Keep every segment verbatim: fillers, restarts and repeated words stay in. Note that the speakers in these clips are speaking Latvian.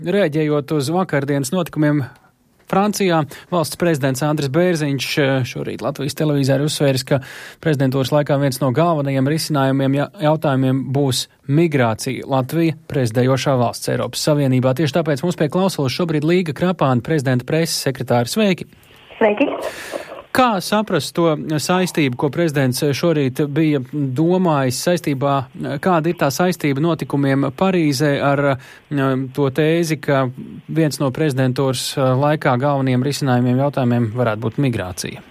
Reaģējot uz vakardienas notikumiem Francijā, valsts prezidents Andris Bērziņš šorīt Latvijas televīzijā ir uzsvēris, ka prezidentūras laikā viens no galvenajiem risinājumiem jautājumiem būs migrācija. Latvija prezidējošā valsts Eiropas Savienībā. Tieši tāpēc mums pie klausulas šobrīd Līga Krapāne, prezidenta preses sekretāra. Sveiki! Sveiki! Kā saprast to saistību, ko prezidents šorīt bija domājis saistībā, kāda ir tā saistība notikumiem Parīzē ar to tēzi, ka viens no prezidentūras laikā galvenajiem risinājumiem jautājumiem varētu būt migrācija?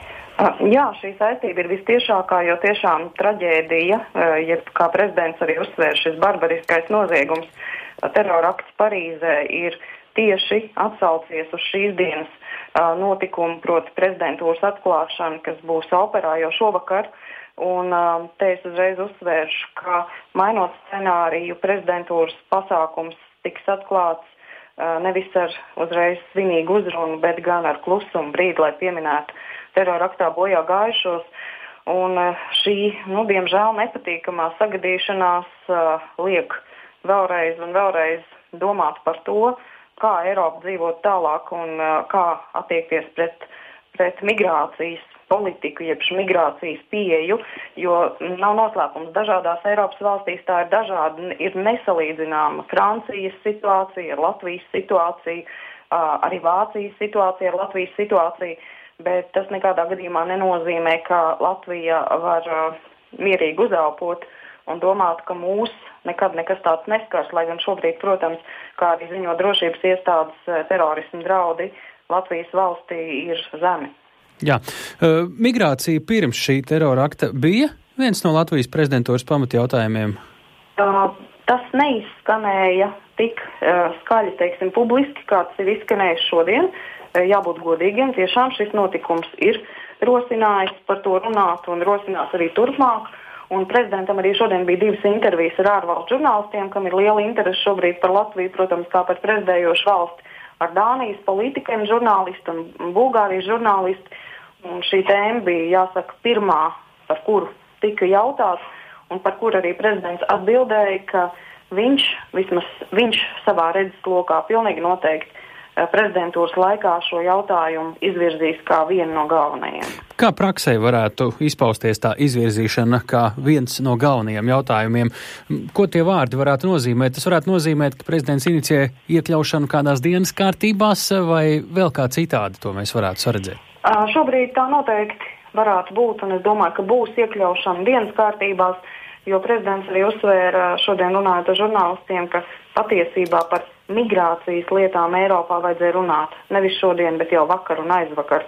Jā, šī saistība ir vistiešākā, jo tiešām traģēdija, jeb kā prezidents arī uzsvēr, šis barbariskais noziegums, terorakts Parīzē ir tieši atsaucies uz šīs dienas notikumu, proti prezidentūras atklāšanu, kas būs operā jau šovakar. Un te es uzreiz uzsvēršu, ka mainot scenāriju, prezidentūras pasākums tiks atklāts nevis ar uzreiz svinīgu uzrunu, bet gan ar klusumu brīdi, lai pieminētu teroraktā bojā gājušos. Un šī, nu, diemžēl nepatīkamā sagadīšanās liek vēlreiz un vēlreiz domāt par to, kā Eiropa dzīvot tālāk un uh, kā attiekties pret, pret migrācijas politiku, jeb migrācijas pieeju, jo nav noslēpums, dažādās Eiropas valstīs tā ir dažāda, ir nesalīdzināma Francijas situācija ar Latvijas situāciju, uh, arī Vācijas situācija ar Latvijas situāciju, bet tas nekādā gadījumā nenozīmē, ka Latvija var uh, mierīgi uzelpot un domāt, ka mūs nekad nekas tāds neskars, lai gan šobrīd, protams, kā arī ziņo drošības iestādes, terorismu draudi Latvijas valstī ir zemi. Jā, uh, migrācija pirms šī terora akta bija viens no Latvijas prezidentūras pamatjautājumiem? Uh, tas neizskanēja tik uh, skaļi, teiksim, publiski, kā tas ir izskanējis šodien. Uh, jābūt godīgiem, tiešām šis notikums ir rosinājis par to runāt un rosinās arī turpmāk. Un prezidentam arī šodien bija divas intervijas ar ārvalstu žurnālistiem, kam ir liela interese šobrīd par Latviju, protams, kā par prezidējošu valsti, ar Dānijas politikiem žurnālistu un Bulgārijas žurnālistu. Un šī tēma bija, jāsaka, pirmā, par kuru tika jautāts un par kuru arī prezidents atbildēja, ka viņš, vismaz viņš savā redzeslokā pilnīgi noteikti prezidentūras laikā šo jautājumu izvirzīs kā vienu no galvenajiem. Kā praksē varētu izpausties tā izvirzīšana kā viens no galvenajiem jautājumiem? Ko tie vārdi varētu nozīmēt? Tas varētu nozīmēt, ka prezidents inicijē iekļaušanu kādās dienas kārtībās vai vēl kā citādi to mēs varētu saredzēt? Uh, šobrīd tā noteikti varētu būt, un es domāju, ka būs iekļaušana dienas kārtībās, jo prezidents arī uzsvēra šodien runājot ar žurnālistiem, ka patiesībā par migrācijas lietām Eiropā vajadzēja runāt. Nevis šodien, bet jau vakar un aizvakar,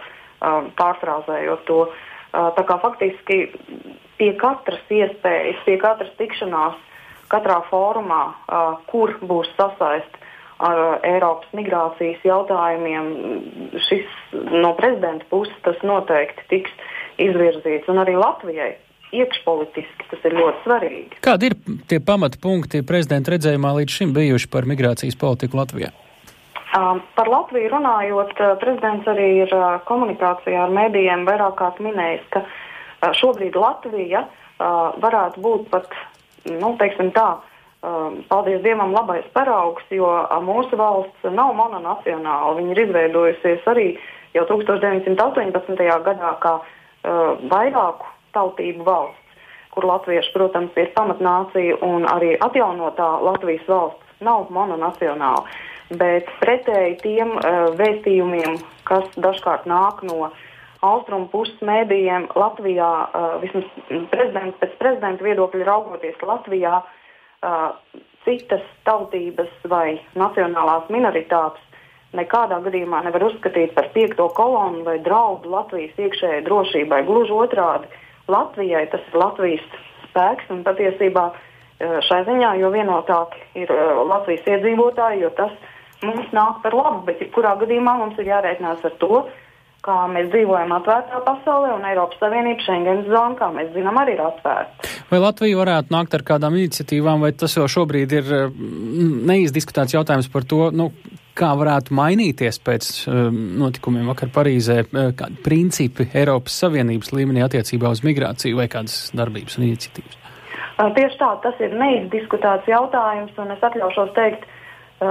pārfrāzējot to. Tā kā faktiski pie katras iespējas, pie katras tikšanās, katrā fórumā, kur būs sasaist ar Eiropas migrācijas jautājumiem, šis no prezidenta puses tas noteikti tiks izvirzīts. Un arī Latvijai iekšpolitiski tas ir ļoti svarīgi. Kādi ir tie pamata punkti prezidenta redzējumā līdz šim bijuši par migrācijas politiku Latvijā? Uh, par Latviju runājot, uh, prezidents arī ir uh, komunikācijā ar mēdījiem vairāk kārt minējis, ka uh, šobrīd Latvija uh, varētu būt pat, nu, teiksim tā, uh, paldies Dievam, labais paraugs, jo uh, mūsu valsts nav mononacionāla. Viņa ir izveidojusies arī jau tūkstoš deviņi simti astoņpadsmitajā gadā kā uh, vairāku tautību valsts, kur latvieši, protams, ir pamatnācija un arī atjaunotā Latvijas valsts nav mononacionāla. Bet pretēji tiem uh, vēstījumiem, kas dažkārt nāk no austrumu puses mēdījiem, Latvijā, uh, vismaz prezidents, pēc prezidenta viedokļa raugoties Latvijā, uh, citas tautības vai nacionālās minoritātes nekādā gadījumā nevar uzskatīt par piekto kolonu vai draudu Latvijas iekšējai drošībai. Gluži otrādi, Latvijai tas ir Latvijas spēks un patiesībā šai ziņā, jo vienotāki ir Latvijas iedzīvotāji, jo tas mums nāk par labu, bet jebkurā gadījumā mums ir jārēķinās ar to, kā mēs dzīvojam atvērtā pasaulē un Eiropas Savienības Schengens zona, kā mēs zinām, arī ir atvērta. Vai Latvija varētu nākt ar kādām iniciatīvām, vai tas jau šobrīd ir neizdiskutēts jautājums par to, nu, kā varētu mainīties pēc um, notikumiem vakar Parīzē, kādi principi Eiropas Savienības līmenī attiecībā uz migrāciju vai kādas darbības un iniciatīvas? Uh, tieši tā, tas ir neizdiskutēts jautājums, un es atļaušos teikt, uh,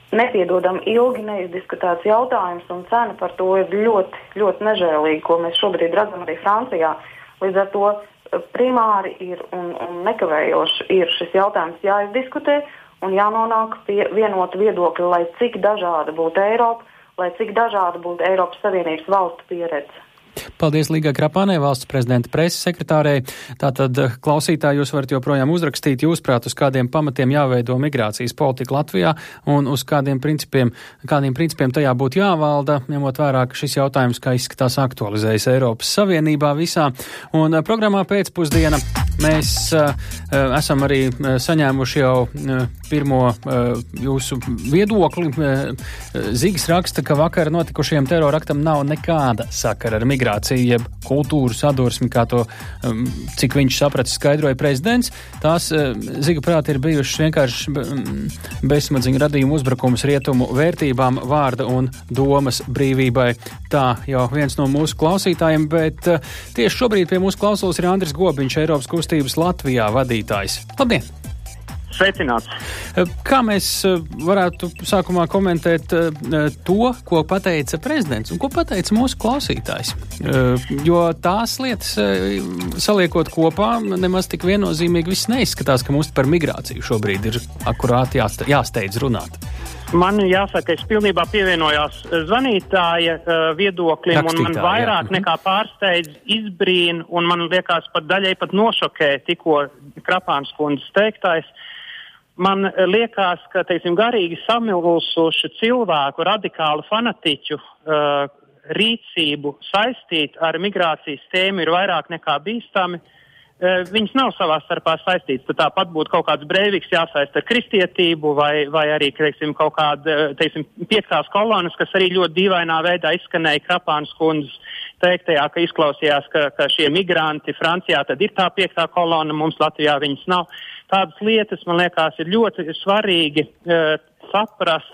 nepiedodam ilgi neizdiskutēts jautājums, un cena par to ir ļoti, ļoti nežēlīga, ko mēs šobrīd redzam arī Francijā. Līdz ar to primāri ir un, un nekavējoši ir šis jautājums jāizdiskutē un jānonāk pie vienota viedokļa, lai cik dažāda būtu Eiropa, lai cik dažāda būtu Eiropas Savienības valstu pieredze. Paldies Līgai Krapānei, valsts prezidenta preses sekretārei. Tātad, klausītāji, jūs varat joprojām uzrakstīt jūsprāt, uz kādiem pamatiem jāveido migrācijas politika Latvijā un uz kādiem principiem, kādiem principiem tajā būtu jāvalda, ņemot vērā, ka šis jautājums, kā izskatās, aktualizējas Eiropas Savienībā visā. Un programmā pēcpusdiena mēs uh, esam arī saņēmuši jau uh, pirmo uh, jūsu viedokli. Uh, Zigis raksta, ka vakar notikušajam teroraktam nav nekāda sakara ar migrāciju, jeb kultūru sadursmi, kā to, um, cik viņš sapratis, skaidroja prezidents. Tās, uh, Ziga prāti, ir bijušas vienkārši bezsmadziņu radījumu uzbrukums rietumu vērtībām, vārda un domas brīvībai. Tā jau viens no mūsu klausītājiem, bet uh, tieši šobrīd pie mūsu klausulas ir Andris Gobiņš, Eiropas kustības Latvijā vadītājs. Labdien! Sveicināts. Kā mēs varētu sākumā komentēt to, ko pateica prezidents un ko pateica mūsu klausītājs? Jo tās lietas, saliekot kopā, nemaz tik viennozīmīgi viss neizskatās, ka mums par migrāciju šobrīd ir akurāti jāsteidz runāt. Man jāsaka, es pilnībā pievienojos zvanītāja viedoklim, Rakstītā, un man vairāk jā. nekā pārsteidz, izbrīn, un man liekas pat daļai pat nošokē tikko Krapāns kundzes teiktais. Man liekas, ka, teiksim, garīgi samilsušu cilvēku, radikālu fanatiķu uh, rīcību saistīt ar migrācijas tēmu ir vairāk nekā bīstami. Uh, viņas nav savā starpā saistītas. Tad tāpat būtu kaut kāds Breiviks jāsaist ar kristietību vai, vai arī, teiksim, kaut kāda, teiksim, piektās kolonas, kas arī ļoti dīvainā veidā izskanēja Krapānas kundzes teiktajā, ka izklausījās, ka, ka šie migranti Francijā tad ir tā piektā kolona, mums Latvijā viņas nav. Tādas lietas, man liekas, ir ļoti svarīgi uh, saprast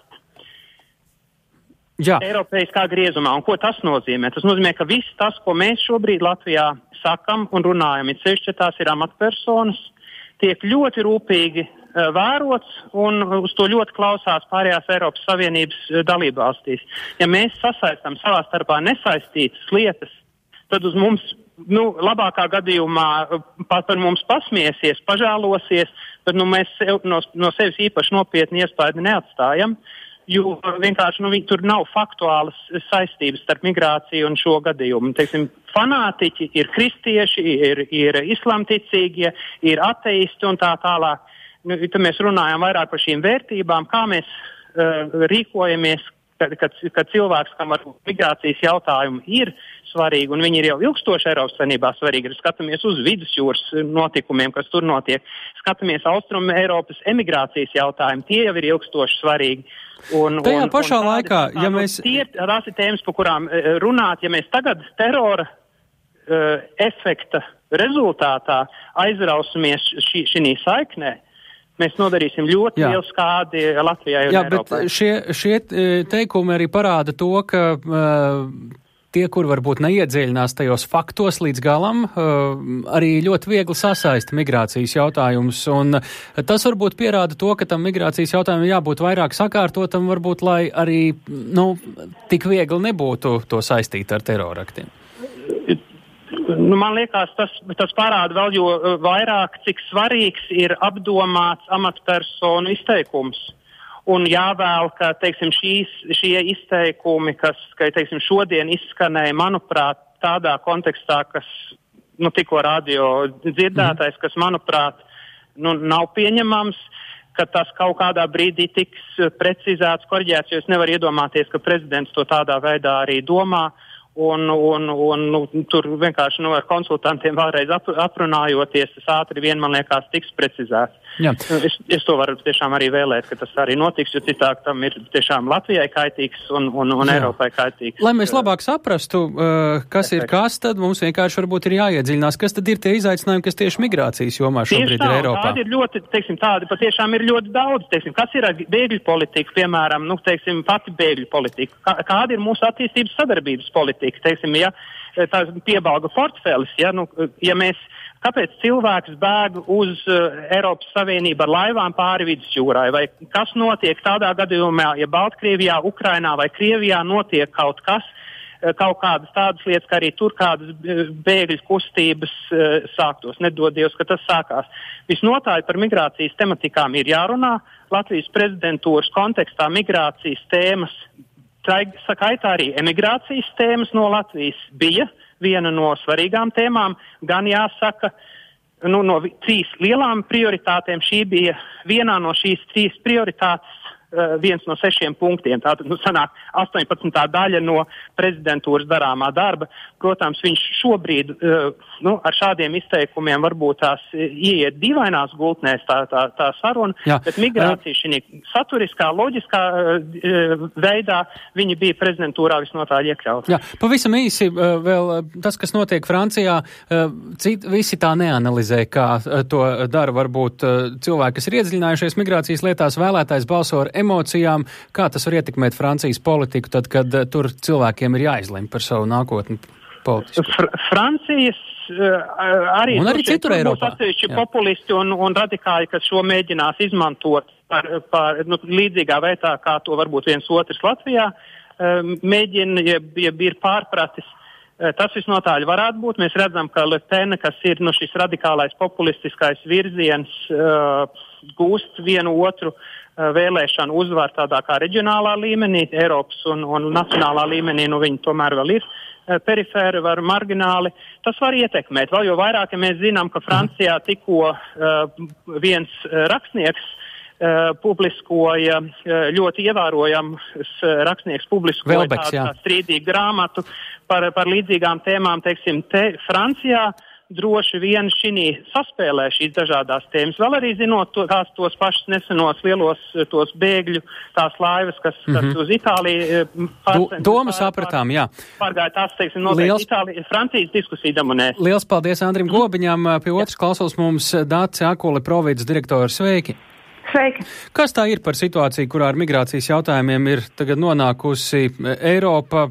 Jā. Eiropeiskā griezumā. Un ko tas nozīmē? Tas nozīmē, ka viss tas, ko mēs šobrīd Latvijā sakam un runājam, it sevišķi tās ir amatpersonas, tiek ļoti rūpīgi uh, vērots un uz to ļoti klausās pārējās Eiropas Savienības uh, dalībvalstīs. Ja mēs sasaistam savā starpā nesaistītas lietas, tad uz mums Nu, labākā gadījumā pat par mums pasmiesies, pažēlosies, bet nu, mēs sev, no, no sevis īpaši nopietni iespēju neatstājam, jo vienkārši nu, tur nav faktuālas saistības starp migrāciju un šo gadījumu. Teiksim, fanātiķi ir kristieši, ir, ir islamticīgie, ir ateisti un tā tālāk. Nu, tad mēs runājam vairāk par šīm vērtībām, kā mēs uh, rīkojamies, kad, kad, kad cilvēks, kam var migrācijas jautājumu ir svarīgi, un viņi ir jau ilgstoši Eiropas Savienībā svarīgi. Skatāmies uz vidusjūras notikumiem, kas tur notiek. Skatāmies Austrumu Eiropas emigrācijas jautājumu. Tie jau ir ilgstoši svarīgi. Un, Tajā un, pašā un tādi, laikā, tā, ja nu, mēs... Tie tās ir tēmas, par kurām uh, runāt. Ja mēs tagad terora uh, efekta rezultātā aizrausimies šī, šī saiknē, mēs nodarīsim ļoti Jā. lielu skādi Latvijai un Jā, Eiropai. bet šie, šie teikumi arī parāda to, ka... Uh, Tie, kur varbūt neiedziļinās tajos faktos līdz galam, arī ļoti viegli sasaista migrācijas jautājumus. Un tas varbūt pierāda to, ka tam migrācijas jautājumam jābūt vairāk sakārtotam, varbūt, lai arī nu, tik viegli nebūtu to saistīt ar teroraktiem. Nu, man liekas, tas, tas parāda vēl jo vairāk, cik svarīgs ir apdomāts amatpersonu izteikums. Un jāvēl, ka, teiksim, šīs, šie izteikumi, kas, ka, teiksim, šodien izskanēja, manuprāt, tādā kontekstā, kas, nu, tikko radio dzirdētais, mm. kas, manuprāt, nu, nav pieņemams, ka tas kaut kādā brīdī tiks precizēts, korģēts, jo es nevaru iedomāties, ka prezidents to tādā veidā arī domā. Un, un, un nu, tur vienkārši nu, ar konsultantiem vēlreiz ap, aprunājoties, tas ātri vien, man liekas, tiks precizēts. Es, es to varu tiešām arī vēlēt, ka tas arī notiks, jo citāk tam ir tiešām Latvijai kaitīgs un, un, un Eiropai kaitīgs. Lai mēs labāk saprastu, uh, kas efekts. ir kas, tad mums vienkārši varbūt ir jāiedziļinās, kas tad ir tie izaicinājumi, kas tieši migrācijas jomā šobrīd tā, ir Eiropā. Tādi ir ļoti, teiksim, tādi patiešām ir ļoti daudz, teiksim, kas ir bēgļu politika, piemēram, nu, teiksim, pati bēgļu politika, kā, kāda ir mūsu attīstības sadarbības politika. Teiksim, ja tās piebalga portfelis, ja, nu, ja mēs Kāpēc cilvēks bēg uz uh, Eiropas Savienību ar laivām pāri vidusjūrai? Vai kas notiek tādā gadījumā, ja Baltkrievijā, Ukrainā vai Krievijā notiek kaut kas, uh, kaut kādas tādas lietas, ka arī tur kādas bēgļu kustības uh, sāktos? Nedod Dievs, ka tas sākās. Visnotāļ par migrācijas tematikām ir jārunā. Latvijas prezidentūras kontekstā migrācijas tēmas, skaitā arī emigrācijas tēmas no Latvijas bija viena no svarīgām tēmām, gan jāsaka, nu, no trīs lielām prioritātēm šī bija vienā no šīs trīs prioritātes, uh, viens no sešiem punktiem. Tātad, nu, sanāk astoņpadsmitā daļa no prezidentūras darāmā darba. Protams, viņš šobrīd, uh, nu, ar šādiem izteikumiem varbūt tās ieiet dīvainās gultnēs tā, tā, tā saruna, Jā. bet migrācija šī saturiskā, loģiskā uh, veidā viņi bija prezidentūrā visnotāļ iekļauts. Jā, pavisam īsi uh, vēl tas, kas notiek Francijā, uh, cit, visi tā neanalizē, kā uh, to dara varbūt uh, cilvēki, kas ir iedziļinājušies migrācijas lietās, vēlētājs balso ar emocijām. Kā tas var ietekmēt Francijas politiku, tad, kad uh, tur cilvēkiem ir jāizlemj par savu nākotni politiski? Fr Francijas uh, arī, un arī citur Eiropā. Atsevišķi populisti un, un radikāļi, kas šo mēģinās izmantot par, par nu, līdzīgā veidā, kā to varbūt viens otrs Latvijā uh, mēģina, ja, ja ir pārpratis. Uh, tas visnotāļ varētu būt. Mēs redzam, ka Le Pen, kas ir nu, šis radikālais populistiskais virziens, uh, gūst vienu otru uh, vēlēšanu uzvaru tādā kā reģionālā līmenī, Eiropas un, un nacionālā līmenī, nu viņi tomēr vēl ir perifēri, var margināli, tas var ietekmēt. Vēl jo vairāk, ja mēs zinām, ka Francijā tikko uh, viens uh, rakstnieks uh, publiskoja, uh, ļoti ievērojams uh, rakstnieks publiskoja Velbeks, tādu tā strīdīgu grāmatu par, par līdzīgām tēmām, teiksim, te Francijā droši vien šī saspēlē šīs dažādās tēmas. Vēl arī zinot to, tās tos pašus nesenos lielos tos bēgļu, tās laivas, kas, mm -hmm. kas uz Itāliju pārcent. Domu sapratām, jā. Pārgāja tās, teiksim, noteikti Liels... Itālija, Francijas diskusija dominēs. Liels paldies Andrim Gobiņam. Pie otras klausos mums Dace Akuli, Provides direktori. Sveiki! Sveiki! Kas tā ir par situāciju, kurā ar migrācijas jautājumiem ir tagad nonākusi Eiropa,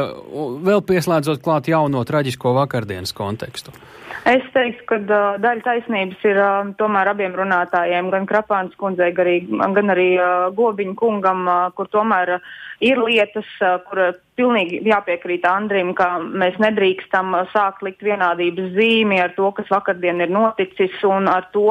vēl pieslēdzot klāt jauno traģisko vakardienas kontekstu? Es teiktu, ka uh, daļa taisnības ir uh, tomēr abiem runātājiem, gan Krapānas kundzei, gan arī, gan arī uh, Gobiņa kungam, uh, kur tomēr uh, ir lietas, uh, kur uh, pilnīgi jāpiekrīt Andrim, ka mēs nedrīkstam uh, sākt likt vienādības zīmi ar to, kas vakardien ir noticis un ar to,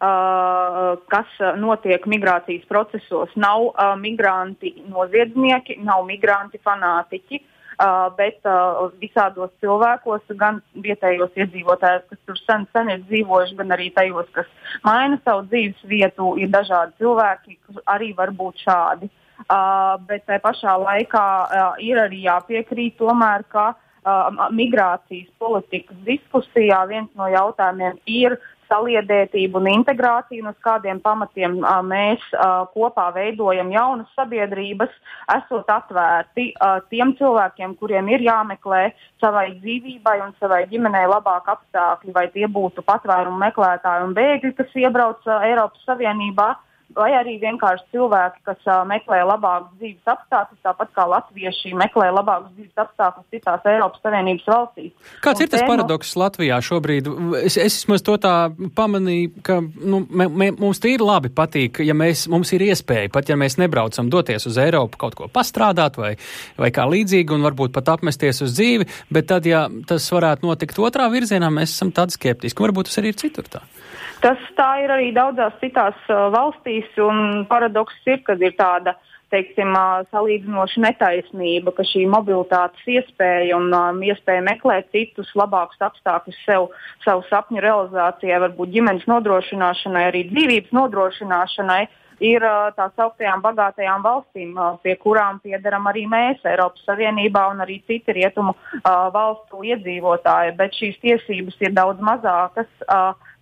uh, kas uh, notiek migrācijas procesos. Nav uh, migranti noziedznieki, nav migranti fanātiķi. Uh, bet uh, visādos cilvēkos, gan vietējos iedzīvotājos, kas tur sen, sen ir dzīvojuši, gan arī tajos, kas maina savu dzīves vietu, ir dažādi cilvēki, kas arī var būt šādi. Uh, bet tai pašā laikā uh, ir arī jāpiekrīt tomēr, ka uh, migrācijas politikas diskusijā viens no jautājumiem ir saliedētību un integrāciju, un uz kādiem pamatiem a, mēs a, kopā veidojam jaunas sabiedrības, esot atvērti a, tiem cilvēkiem, kuriem ir jāmeklē savai dzīvībai un savai ģimenei labāk apstākļi, vai tie būtu patvērumu meklētāji un bēgļi, kas iebrauc a, Eiropas Savienībā, vai arī vienkārši cilvēki, kas uh, meklē labākus dzīves apstākļus, tāpat kā latvieši meklē labākus dzīves apstākļus citās Eiropas Savienības valstīs. Kāds un ir tas te, paradoks Latvijā šobrīd? Es, es vismaz to tā pamanīju, ka nu, mē, mē, mums tīri labi patīk, ja mēs, mums ir iespēja, pat ja mēs nebraucam doties uz Eiropu kaut ko pastrādāt vai, vai kā līdzīgi un varbūt pat apmesties uz dzīvi, bet tad, ja tas varētu notikt otrā virzienā, mēs esam tādi skeptiski. Varbūt tas arī ir citur tā. Tas tā ir arī daudzās citās uh, valstīs, un paradoks ir, kad ir tāda, teiksim, uh, salīdzinoša netaisnība, ka šī mobilitātes iespēja un um, iespēja meklēt citus labākus apstākļus sev, savu sapņu realizācijai, varbūt ģimenes nodrošināšanai, arī dzīvības nodrošināšanai, ir uh, tā sauktajām bagātajām valstīm, uh, pie kurām piederam arī mēs Eiropas Savienībā un arī citi rietumu uh, valstu iedzīvotāji, bet šīs tiesības ir daudz mazākas uh,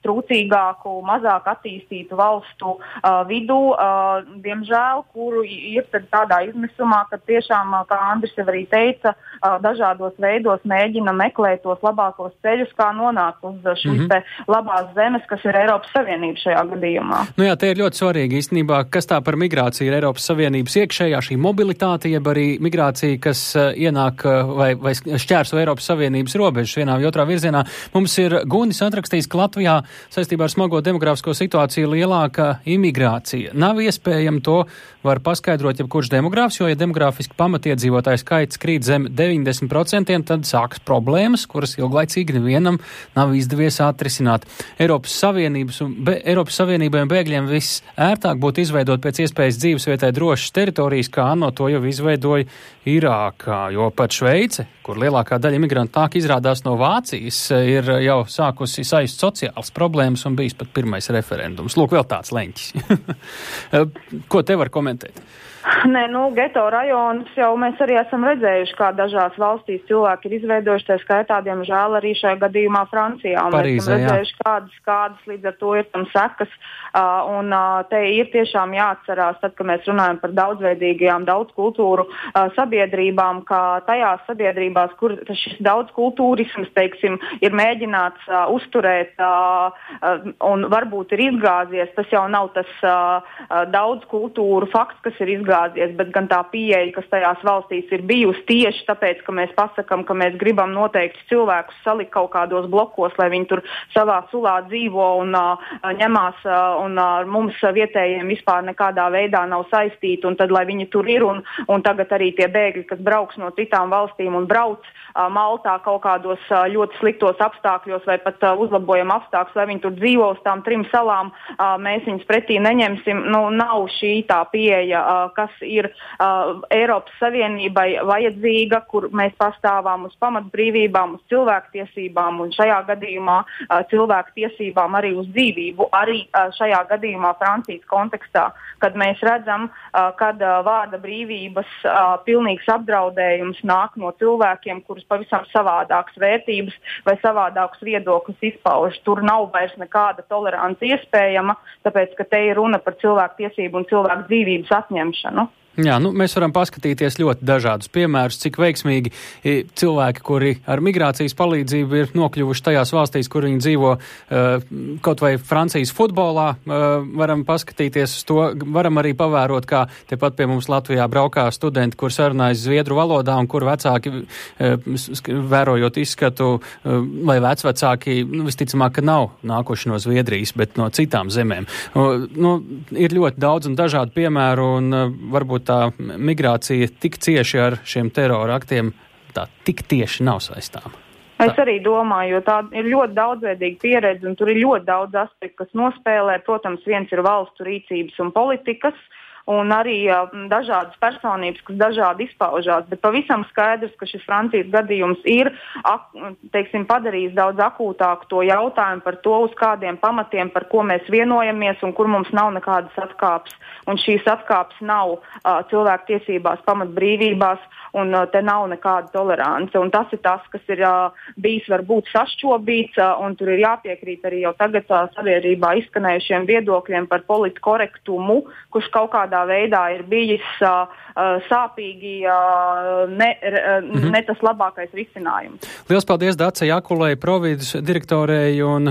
trūcīgāku, mazāk attīstītu valstu uh, vidū, uh, diemžēl, kuru ir tādā izmisumā, ka tiešām, kā Andris jau arī teica, uh, dažādos veidos mēģina meklēt tos labākos ceļus, kā nonākt uz šīs mm-hmm. te labās zemes, kas ir Eiropas Savienība šajā gadījumā. Nu jā, te ir ļoti svarīgi īstenībā, kas tā par migrāciju ir Eiropas Savienības iekšējā, šī mobilitāte, jeb arī migrācija, kas uh, ienāk uh, vai, vai šķērso Eiropas Savienības robežas vienā vai otrā virzienā. Mums ir Gundis atrakstījis, ka Latvijā saistībā ar smago demografisko situāciju lielāka imigrācija. Nav iespējami to var paskaidrot jebkurš demogrāfs, jo, ja demografiski pamatiedzīvotāju skaits krīt zem deviņdesmit procentiem, tad sākas problēmas, kuras ilglaicīgi nevienam nav izdevies atrisināt. Eiropas Savienības un be, Eiropas Savienībai un bēgļiem viss ērtāk būtu izveidot pēc iespējas dzīvesvietai drošas teritorijas, kā ANO to jau izveidoja Irākā, jo pat Šveice, kur lielākā daļa imigrantu nāk izrādās no Vācijas, ir jau sākusi saist sociālas problēmas un bijis pat pirmais referendums. Lūk, vēl tāds leņķis. Ko te var komentēt? Nē, nu, geto rajonus jau mēs arī esam redzējuši, kā dažās valstīs cilvēki ir izveidojuši, tā skaitā, diemžēl, arī šajā gadījumā Francijā. Un Parīzē, mēs esam redzējuši, kādas, kādas līdz ar to ir tam sekas. Uh, un uh, te ir tiešām jāatcerās, tad, kad mēs runājam par daudzveidīgajām, daudzkultūru uh, sabiedrībām, kā tajās sabiedrībās, kur šis daudzkultūrisms, teiksim, ir mēģināts uh, uzturēt uh, uh, un varbūt ir izgāzies, tas jau nav tas uh, uh, daudzkultūru fakts, kas ir izgāzies, bet gan tā pieeja, kas tajās valstīs ir bijusi tieši tāpēc, ka mēs pasakam, ka mēs gribam noteikti cilvēkus salikt kaut kādos blokos, lai viņi tur savā sulā dzīvo un uh, ņemās uh, un ar uh, mums vietējiem vispār nekādā veidā nav saistīti, un tad, lai viņi tur ir, un, un tagad arī tie bēgļi, kas brauks no citām valstīm un brauc uh, Maltā kaut kādos uh, ļoti sliktos apstākļos vai pat uh, uzlabojam apstākļus, lai viņi tur dzīvo uz tām trim salām, uh, mēs viņus pretī neņemsim. Nu, nav šī tā pieeja, uh, kas ir uh, Eiropas Savienībai vajadzīga, kur mēs pastāvām uz pamatbrīvībām, uz cilvēktiesībām un šajā gadījumā uh, cilvēktiesībām arī uz dzīvību, arī uh, šajā gadījumā Francijas kontekstā, kad mēs redzam, uh, kad uh, vārda brīvības uh, pilnīgs apdraudējums nāk no cilvēkiem, kurus pavisam savādākas vērtības vai savādākus viedokļus izpauž. Tur nav vairs nekāda tolerance iespējama, tāpēc, ka te ir runa par cilvēktiesību un cilvēku dzīvības atņemšanu. Jā, nu, mēs varam paskatīties ļoti dažādus piemērus, cik veiksmīgi cilvēki, kuri ar migrācijas palīdzību ir nokļuvuši tajās valstīs, kur viņi dzīvo, kaut vai Francijas futbolā, varam paskatīties uz to, varam arī pavērot, kā tepat pie mums Latvijā braukā studenti, kur sarunājas zviedru valodā un kur vecāki, vērojot izskatu, vai vecvecāki, nu, visticamāk, ka nav nākuši no Zviedrijas, bet no citām zemēm. Nu, ir ļoti daudz un dažādu piemēru, un varbūt tā migrācija tik cieši ar šiem terora aktiem tā tik tieši nav saistāma. Es arī domāju, jo tā ir ļoti daudzveidīga pieredze un tur ir ļoti daudz aspektu, kas nospēlē. Protams, viens ir valstu rīcības un politikas un arī uh, dažādas personības, kas dažādi izpaužās, bet pavisam skaidrs, ka šis Francijas gadījums ir, ak, teiksim, padarījis daudz akūtāku to jautājumu par to, uz kādiem pamatiem, par ko mēs vienojamies un kur mums nav nekādas atkāpes. Un šīs atkāpes nav uh, cilvēktiesībās, pamatbrīvībās, un uh, te nav nekāda tolerance. Un tas ir tas, kas ir uh, bijis varbūt sašķobīts, uh, un tur ir jāpiekrīt arī jau tagad uh, sabiedrībā izskanējušiem viedokļiem par politkorektumu, kurš kaut kādā veidā ir bijis uh, sāpīgi, uh, ne, uh, mm-hmm. ne tas labākais risinājums. Liels paldies Dacei Akulei, Providus direktorei un